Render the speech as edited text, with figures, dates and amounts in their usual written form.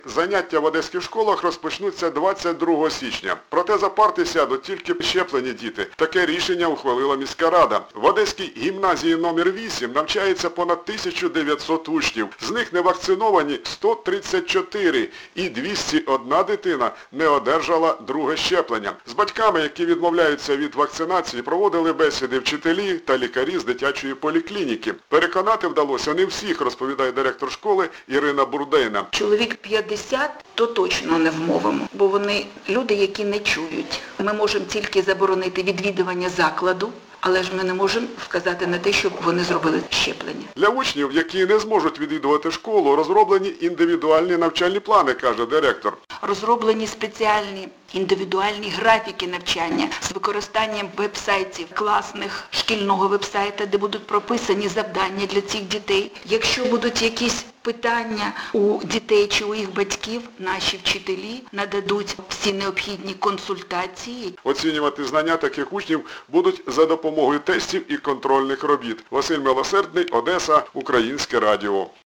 Заняття в одеських школах розпочнуться 22 січня. Проте за парти сядуть тільки щеплені діти. Таке рішення ухвалила міська рада. В Одеській гімназії номер 8 навчається понад 1900 учнів. З них не вакциновані 134 і 201 дитина не одержала друге щеплення. З батьками, які відмовляються від вакцинації, проводили бесіди вчителі та лікарі з дитячої поліклініки. Переконати вдалося не всіх, розповідає директор школи Ірина Бурдейна. Чоловік 50 то точно не вмовимо, бо вони люди, які не чують. Ми можемо тільки заборонити відвідування закладу, але ж ми не можемо вказати на те, щоб вони зробили щеплення. Для учнів, які не зможуть відвідувати школу, розроблені індивідуальні навчальні плани, каже директор. Розроблені спеціальні індивідуальні графіки навчання з використанням веб-сайтів класних, шкільного веб-сайта, де будуть прописані завдання для цих дітей. Якщо будуть якісь питання у дітей чи у їх батьків, наші вчителі нададуть всі необхідні консультації. Оцінювати знання таких учнів будуть за допомогою тестів і контрольних робіт. Василь Милосердний, Одеса, Українське радіо.